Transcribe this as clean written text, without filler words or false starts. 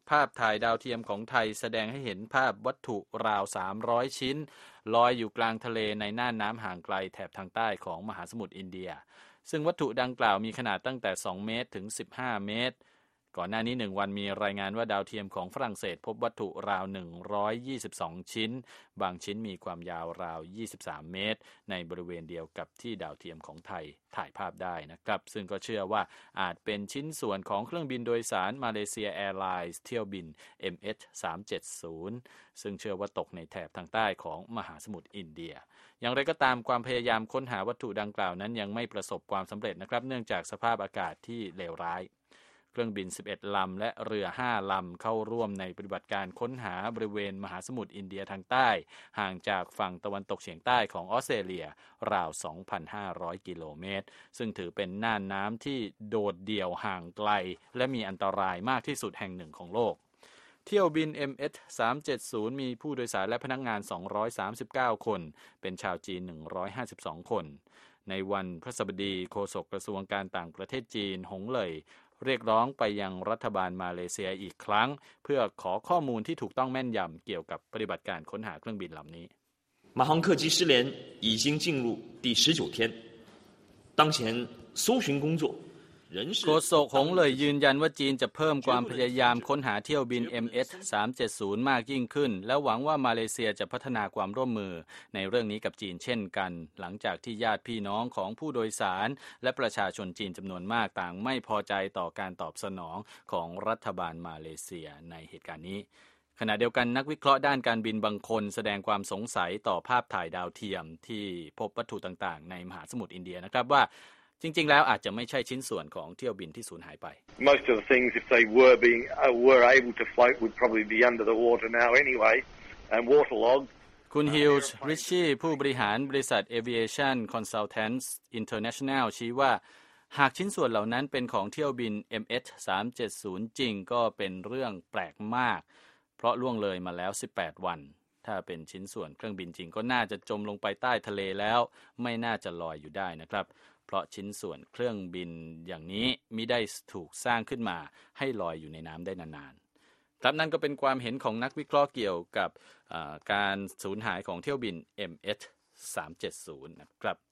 ภาพถ่ายดาวเทียมของไทยแสดงให้เห็นภาพวัตถุราว300ชิ้นลอยอยู่กลางทะเลในน่านน้ำห่างไกลแถบทางใต้ของมหาสมุทรอินเดียซึ่งวัตถุดังกล่าวมีขนาดตั้งแต่2เมตรถึง15เมตรก่อนหน้านี้1วันมีรายงานว่าดาวเทียมของฝรั่งเศสพบวัตถุราว122ชิ้นบางชิ้นมีความยาวราว23เมตรในบริเวณเดียวกับที่ดาวเทียมของไทยถ่ายภาพได้นะครับซึ่งก็เชื่อว่าอาจเป็นชิ้นส่วนของเครื่องบินโดยสารมาเลเซียแอร์ไลน์เที่ยวบิน MH370 ซึ่งเชื่อว่าตกในแถบทางใต้ของมหาสมุทรอินเดียอย่างไรก็ตามความพยายามค้นหาวัตถุดังกล่าวนั้นยังไม่ประสบความสำเร็จนะครับเนื่องจากสภาพอากาศที่เลวร้ายเครื่องบิน11ลำและเรือ5ลำเข้าร่วมในปฏิบัติการค้นหาบริเวณมหาสมุทรอินเดียทางใต้ห่างจากฝั่งตะวันตกเฉียงใต้ของออสเตรเลียราว 2,500 กิโลเมตรซึ่งถือเป็นน่านน้ำที่โดดเดี่ยวห่างไกลและมีอันตรายมากที่สุดแห่งหนึ่งของโลกเที่ยวบิน MH370 มีผู้โดยสารและพนักงาน239คนเป็นชาวจีน152คนในวันพฤหัสบดีโฆษกกระทรวงการต่างประเทศจีนหงเหลยเรียกร้องไปยังรัฐบาลมาเลเซียอีกครั้งเพื่อขอข้อมูลที่ถูกต้องแม่นยำเกี่ยวกับปฏิบัติการค้นหาเครื่องบินลำนี้马航客机失联已经进入第19天当前搜寻工作โฆษกหงเลยยืนยันว่าจีนจะเพิ่มความพยายามค้นหาเที่ยวบิน MH370 มากยิ่งขึ้นและหวังว่ามาเลเซียจะพัฒนาความร่วมมือในเรื่องนี้กับจีนเช่นกันหลังจากที่ญาติพี่น้องของผู้โดยสารและประชาชนจีนจำนวนมากต่างไม่พอใจต่อการตอบสนองของรัฐบาลมาเลเซียในเหตุการณ์นี้ขณะเดียวกันนักวิเคราะห์ด้านการบินบางคนแสดงความสงสัยต่อภาพถ่ายดาวเทียมที่พบวัตถุต่างๆในมหาสมุทรอินเดียนะครับว่าจริงๆแล้วอาจจะไม่ใช่ชิ้นส่วนของเที่ยวบินที่สูญหายไป Most of the things if they were able to float would probably be under the water now anyway and waterlogged คุณฮิลส์ริชชี่ผู้บริหารบริษัท Aviation Consultants International ชี้ว่าหากชิ้นส่วนเหล่านั้นเป็นของเที่ยวบิน MH370 จริงก็เป็นเรื่องแปลกมากเพราะล่วงเลยมาแล้ว18วันถ้าเป็นชิ้นส่วนเครื่องบินจริงก็น่าจะจมลงไปใต้ทะเลแล้วไม่น่าจะลอยอยู่ได้นะครับเพราะชิ้นส่วนเครื่องบินอย่างนี้มิได้ถูกสร้างขึ้นมาให้ลอยอยู่ในน้ำได้นานๆครับนั่นก็เป็นความเห็นของนักวิเคราะห์เกี่ยวกับการสูญหายของเที่ยวบิน MH370 นะครับ